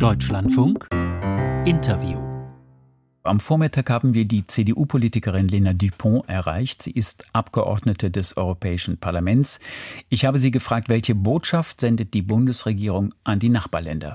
Deutschlandfunk Interview. Am Vormittag haben wir die CDU-Politikerin Lena Düpont erreicht. Sie ist Abgeordnete des Europäischen Parlaments. Ich habe sie gefragt, welche Botschaft sendet die Bundesregierung an die Nachbarländer?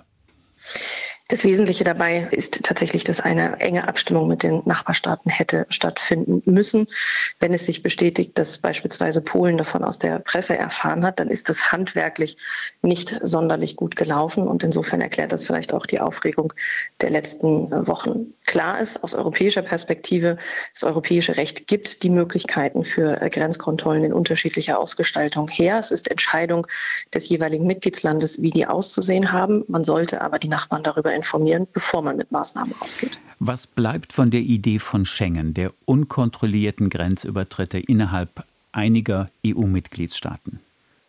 Das Wesentliche dabei ist tatsächlich, dass eine enge Abstimmung mit den Nachbarstaaten hätte stattfinden müssen. Wenn es sich bestätigt, dass beispielsweise Polen davon aus der Presse erfahren hat, dann ist das handwerklich nicht sonderlich gut gelaufen. Und insofern erklärt das vielleicht auch die Aufregung der letzten Wochen. Klar ist, aus europäischer Perspektive, das europäische Recht gibt die Möglichkeiten für Grenzkontrollen in unterschiedlicher Ausgestaltung her. Es ist Entscheidung des jeweiligen Mitgliedslandes, wie die auszusehen haben. Man sollte aber die Nachbarn darüber informieren, bevor man mit Maßnahmen rausgeht. Was bleibt von der Idee von Schengen, der unkontrollierten Grenzübertritte innerhalb einiger EU-Mitgliedstaaten?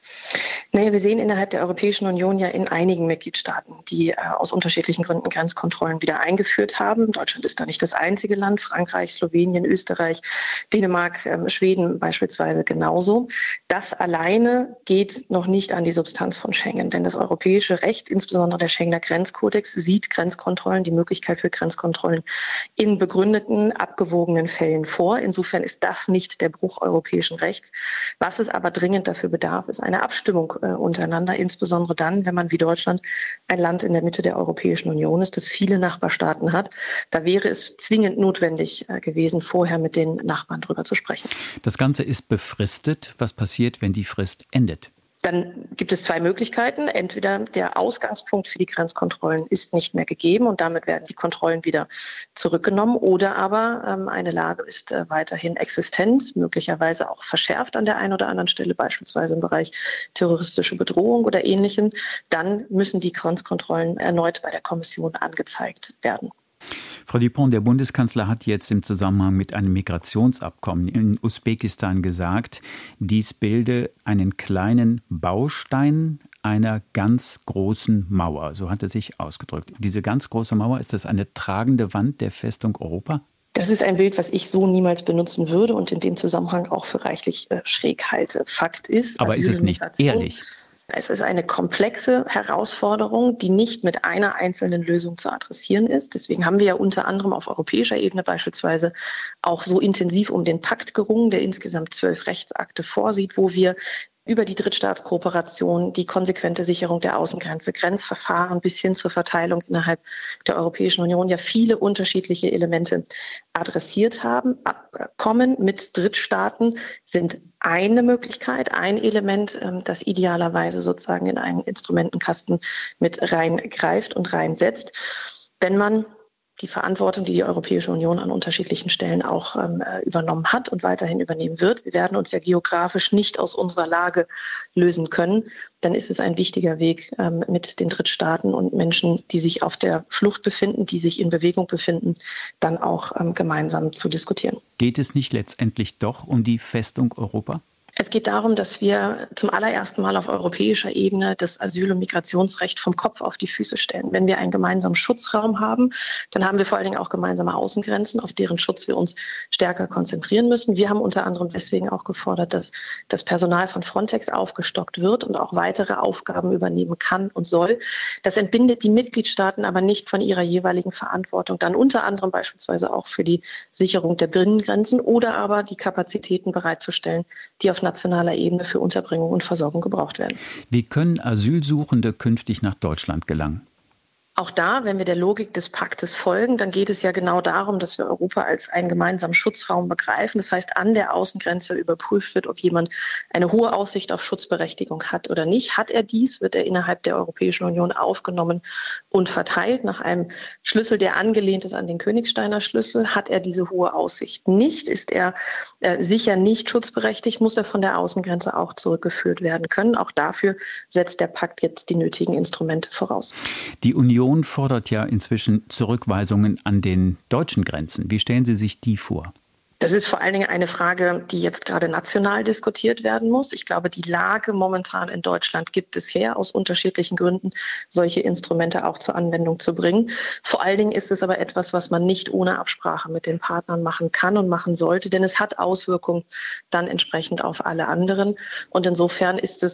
Naja, wir sehen innerhalb der Europäischen Union ja in einigen Mitgliedstaaten, die aus unterschiedlichen Gründen Grenzkontrollen wieder eingeführt haben. Deutschland ist da nicht das einzige Land. Frankreich, Slowenien, Österreich, Dänemark, Schweden beispielsweise genauso. Das alleine geht noch nicht an die Substanz von Schengen, denn das europäische Recht, insbesondere der Schengener Grenzkodex, sieht Grenzkontrollen, die Möglichkeit für Grenzkontrollen in begründeten, abgewogenen Fällen vor. Insofern ist das nicht der Bruch europäischen Rechts. Was es aber dringend dafür bedarf, ist eine Abstimmung untereinander, insbesondere dann, wenn man wie Deutschland ein Land in der Mitte der Europäischen Union ist, das viele Nachbarstaaten hat. Da wäre es zwingend notwendig gewesen, vorher mit den Nachbarn drüber zu sprechen. Das Ganze ist befristet. Was passiert, wenn die Frist endet? Dann gibt es zwei Möglichkeiten. Entweder der Ausgangspunkt für die Grenzkontrollen ist nicht mehr gegeben und damit werden die Kontrollen wieder zurückgenommen. Oder aber eine Lage ist weiterhin existent, möglicherweise auch verschärft an der einen oder anderen Stelle, beispielsweise im Bereich terroristische Bedrohung oder Ähnlichem. Dann müssen die Grenzkontrollen erneut bei der Kommission angezeigt werden. Frau Düpont, der Bundeskanzler hat jetzt im Zusammenhang mit einem Migrationsabkommen in Usbekistan gesagt, dies bilde einen kleinen Baustein einer ganz großen Mauer. So hat er sich ausgedrückt. Diese ganz große Mauer, ist das eine tragende Wand der Festung Europa? Das ist ein Bild, was ich so niemals benutzen würde und in dem Zusammenhang auch für reichlich schräg halte. Fakt ist, aber ist es nicht ehrlich? Es ist eine komplexe Herausforderung, die nicht mit einer einzelnen Lösung zu adressieren ist. Deswegen haben wir ja unter anderem auf europäischer Ebene beispielsweise auch so intensiv um den Pakt gerungen, der insgesamt 12 Rechtsakte vorsieht, wo wir über die Drittstaatskooperation, die konsequente Sicherung der Außengrenze, Grenzverfahren bis hin zur Verteilung innerhalb der Europäischen Union ja viele unterschiedliche Elemente adressiert haben. Abkommen mit Drittstaaten sind eine Möglichkeit, ein Element, das idealerweise sozusagen in einen Instrumentenkasten mit reingreift und reinsetzt. Wenn man die Verantwortung, die die Europäische Union an unterschiedlichen Stellen auch übernommen hat und weiterhin übernehmen wird. Wir werden uns ja geografisch nicht aus unserer Lage lösen können. Dann ist es ein wichtiger Weg, mit den Drittstaaten und Menschen, die sich auf der Flucht befinden, die sich in Bewegung befinden, dann auch gemeinsam zu diskutieren. Geht es nicht letztendlich doch um die Festung Europa? Es geht darum, dass wir zum allerersten Mal auf europäischer Ebene das Asyl- und Migrationsrecht vom Kopf auf die Füße stellen. Wenn wir einen gemeinsamen Schutzraum haben, dann haben wir vor allen Dingen auch gemeinsame Außengrenzen, auf deren Schutz wir uns stärker konzentrieren müssen. Wir haben unter anderem deswegen auch gefordert, dass das Personal von Frontex aufgestockt wird und auch weitere Aufgaben übernehmen kann und soll. Das entbindet die Mitgliedstaaten aber nicht von ihrer jeweiligen Verantwortung, dann unter anderem beispielsweise auch für die Sicherung der Binnengrenzen oder aber die Kapazitäten bereitzustellen, die auf nationaler Ebene für Unterbringung und Versorgung gebraucht werden. Wie können Asylsuchende künftig nach Deutschland gelangen? Auch da, wenn wir der Logik des Paktes folgen, dann geht es ja genau darum, dass wir Europa als einen gemeinsamen Schutzraum begreifen. Das heißt, an der Außengrenze überprüft wird, ob jemand eine hohe Aussicht auf Schutzberechtigung hat oder nicht. Hat er dies, wird er innerhalb der Europäischen Union aufgenommen und verteilt nach einem Schlüssel, der angelehnt ist an den Königsteiner Schlüssel. Hat er diese hohe Aussicht nicht, ist er sicher nicht schutzberechtigt, muss er von der Außengrenze auch zurückgeführt werden können. Auch dafür setzt der Pakt jetzt die nötigen Instrumente voraus. Die Union fordert ja inzwischen Zurückweisungen an den deutschen Grenzen. Wie stellen Sie sich die vor? Das ist vor allen Dingen eine Frage, die jetzt gerade national diskutiert werden muss. Ich glaube, die Lage momentan in Deutschland gibt es her, aus unterschiedlichen Gründen solche Instrumente auch zur Anwendung zu bringen. Vor allen Dingen ist es aber etwas, was man nicht ohne Absprache mit den Partnern machen kann und machen sollte, denn es hat Auswirkungen dann entsprechend auf alle anderen. Und insofern ist es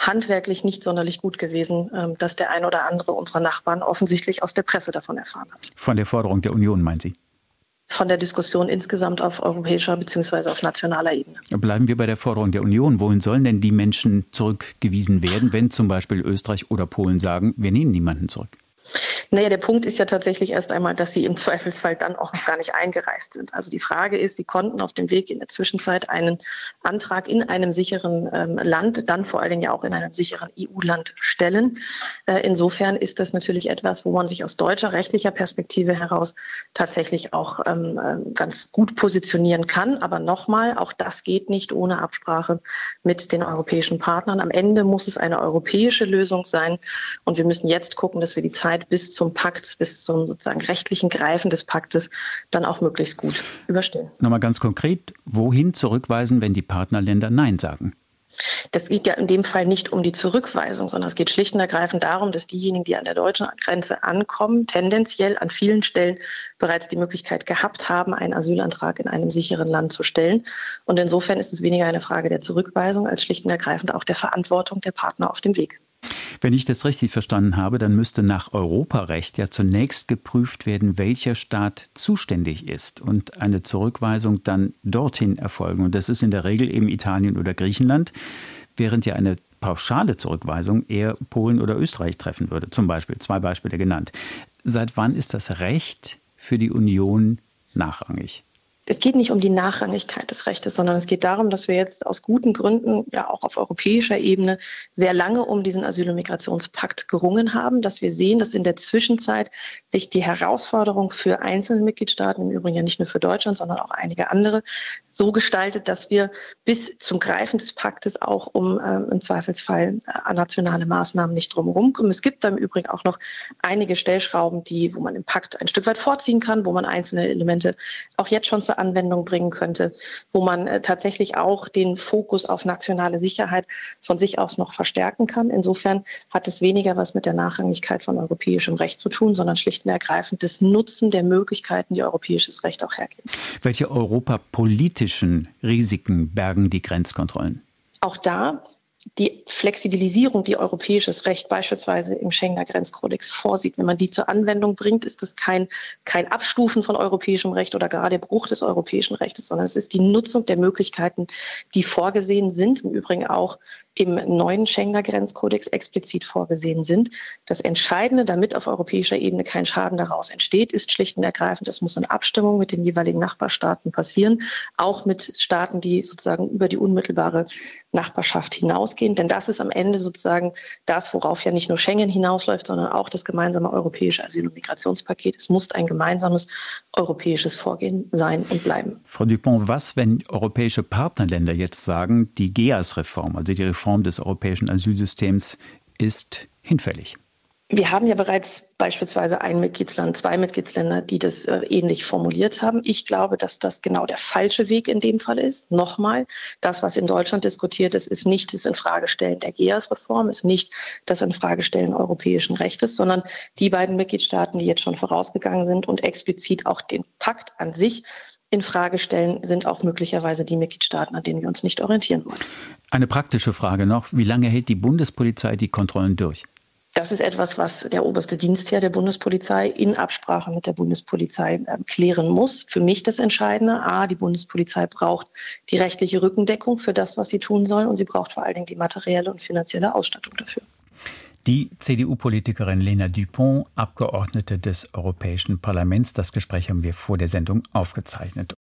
handwerklich nicht sonderlich gut gewesen, dass der ein oder andere unserer Nachbarn offensichtlich aus der Presse davon erfahren hat. Von der Forderung der Union, meinen Sie? Von der Diskussion insgesamt auf europäischer bzw. auf nationaler Ebene. Bleiben wir bei der Forderung der Union. Wohin sollen denn die Menschen zurückgewiesen werden, wenn zum Beispiel Österreich oder Polen sagen, wir nehmen niemanden zurück? Naja, der Punkt ist ja tatsächlich erst einmal, dass sie im Zweifelsfall dann auch noch gar nicht eingereist sind. Also die Frage ist, sie konnten auf dem Weg in der Zwischenzeit einen Antrag in einem sicheren Land, dann vor allen Dingen ja auch in einem sicheren EU-Land stellen. Insofern ist das natürlich etwas, wo man sich aus deutscher rechtlicher Perspektive heraus tatsächlich auch ganz gut positionieren kann. Aber nochmal, auch das geht nicht ohne Absprache mit den europäischen Partnern. Am Ende muss es eine europäische Lösung sein. Und wir müssen jetzt gucken, dass wir die Zeit bis zum Pakt, bis zum sozusagen rechtlichen Greifen des Paktes dann auch möglichst gut überstehen. Nochmal ganz konkret, wohin zurückweisen, wenn die Partnerländer Nein sagen? Das geht ja in dem Fall nicht um die Zurückweisung, sondern es geht schlicht und ergreifend darum, dass diejenigen, die an der deutschen Grenze ankommen, tendenziell an vielen Stellen bereits die Möglichkeit gehabt haben, einen Asylantrag in einem sicheren Land zu stellen. Und insofern ist es weniger eine Frage der Zurückweisung als schlicht und ergreifend auch der Verantwortung der Partner auf dem Weg. Wenn ich das richtig verstanden habe, dann müsste nach Europarecht ja zunächst geprüft werden, welcher Staat zuständig ist und eine Zurückweisung dann dorthin erfolgen. Und das ist in der Regel eben Italien oder Griechenland, während ja eine pauschale Zurückweisung eher Polen oder Österreich treffen würde. Zum Beispiel, 2 Beispiele genannt. Seit wann ist das Recht für die Union nachrangig? Es geht nicht um die Nachrangigkeit des Rechtes, sondern es geht darum, dass wir jetzt aus guten Gründen ja auch auf europäischer Ebene sehr lange um diesen Asyl- und Migrationspakt gerungen haben, dass wir sehen, dass in der Zwischenzeit sich die Herausforderung für einzelne Mitgliedstaaten, im Übrigen ja nicht nur für Deutschland, sondern auch einige andere, so gestaltet, dass wir bis zum Greifen des Paktes auch um im Zweifelsfall nationale Maßnahmen nicht drumherum kommen. Es gibt da im Übrigen auch noch einige Stellschrauben, wo man im Pakt ein Stück weit vorziehen kann, wo man einzelne Elemente auch jetzt schon zur Anwendung bringen könnte, wo man tatsächlich auch den Fokus auf nationale Sicherheit von sich aus noch verstärken kann. Insofern hat es weniger was mit der Nachrangigkeit von europäischem Recht zu tun, sondern schlicht und ergreifend das Nutzen der Möglichkeiten, die europäisches Recht auch hergibt. Welche europapolitischen Risiken bergen die Grenzkontrollen? Auch da die Flexibilisierung, die europäisches Recht beispielsweise im Schengener Grenzkodex vorsieht. Wenn man die zur Anwendung bringt, ist das kein Abstufen von europäischem Recht oder gar der Bruch des europäischen Rechtes, sondern es ist die Nutzung der Möglichkeiten, die vorgesehen sind, im Übrigen auch im neuen Schengener Grenzkodex explizit vorgesehen sind. Das Entscheidende, damit auf europäischer Ebene kein Schaden daraus entsteht, ist schlicht und ergreifend, es muss in Abstimmung mit den jeweiligen Nachbarstaaten passieren, auch mit Staaten, die sozusagen über die unmittelbare Nachbarschaft hinausgehen. Denn das ist am Ende sozusagen das, worauf ja nicht nur Schengen hinausläuft, sondern auch das gemeinsame europäische Asyl- und Migrationspaket. Es muss ein gemeinsames europäisches Vorgehen sein und bleiben. Frau Dupont, was, wenn europäische Partnerländer jetzt sagen, die GEAS-Reform, also die Reform des europäischen Asylsystems, ist hinfällig? Wir haben ja bereits beispielsweise ein Mitgliedsland, 2 Mitgliedsländer, die das ähnlich formuliert haben. Ich glaube, dass das genau der falsche Weg in dem Fall ist. Nochmal, das, was in Deutschland diskutiert ist, ist nicht das Infragestellen der GEAS-Reform, ist nicht das Infragestellen europäischen Rechtes, sondern die beiden Mitgliedstaaten, die jetzt schon vorausgegangen sind und explizit auch den Pakt an sich in Frage stellen, sind auch möglicherweise die Mitgliedstaaten, an denen wir uns nicht orientieren wollen. Eine praktische Frage noch. Wie lange hält die Bundespolizei die Kontrollen durch? Das ist etwas, was der oberste Dienstherr der Bundespolizei in Absprache mit der Bundespolizei klären muss. Für mich das Entscheidende: die Bundespolizei braucht die rechtliche Rückendeckung für das, was sie tun soll, und sie braucht vor allen Dingen die materielle und finanzielle Ausstattung dafür. Die CDU-Politikerin Lena Dupont, Abgeordnete des Europäischen Parlaments. Das Gespräch haben wir vor der Sendung aufgezeichnet.